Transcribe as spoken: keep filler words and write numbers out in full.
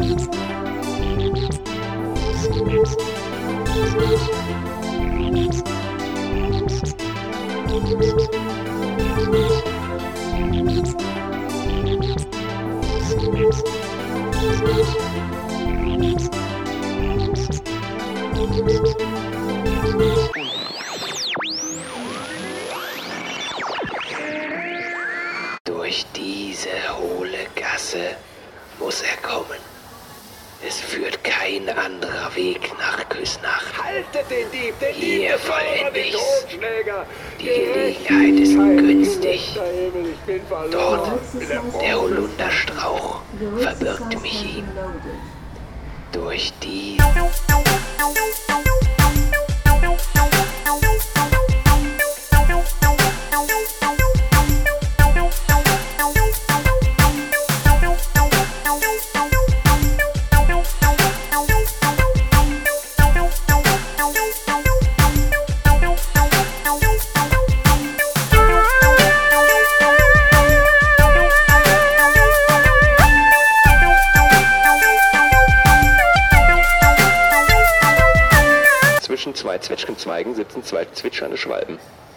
Durch diese hohle Gasse muss er kommen. Es führt kein anderer Weg nach Küsnacht. Haltet den Dieb, den Dieb, Hier des Bauern, vollende den ich's. Totschläger. Die Gelegenheit ist günstig. Himmel, ich bin verloren. Dort, der Holunderstrauch verbirgt mich ihm. Durch die... Zwischen zwei Zwetschgenzweigen sitzen zwei zwitschernde Schwalben.